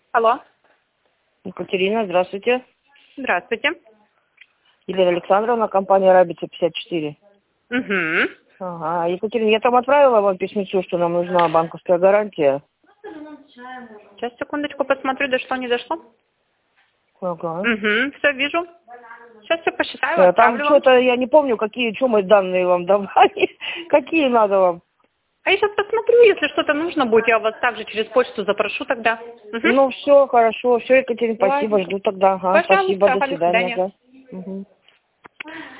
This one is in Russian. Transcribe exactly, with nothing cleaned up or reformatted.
Алло. Екатерина, здравствуйте. Здравствуйте. Елена Александровна, компания Рабица пятьдесят четыре. Угу. Ага, Екатерина, я там отправила вам письмецо, что нам нужна банковская гарантия. Сейчас, секундочку, посмотрю, дошло, не дошло. Ага. Угу, все, вижу. Сейчас все посчитаю, Да, там отправлю вам. что-то, я не помню, какие, что мы данные вам давали, какие надо вам. А я сейчас посмотрю, если что-то нужно будет, я вас также через почту запрошу тогда. Угу. Ну, все, хорошо, все, Екатерина, спасибо, Ладненько. жду тогда. Ага, Пожалуйста, спасибо, до ага, до свидания. свидания. Да. Угу.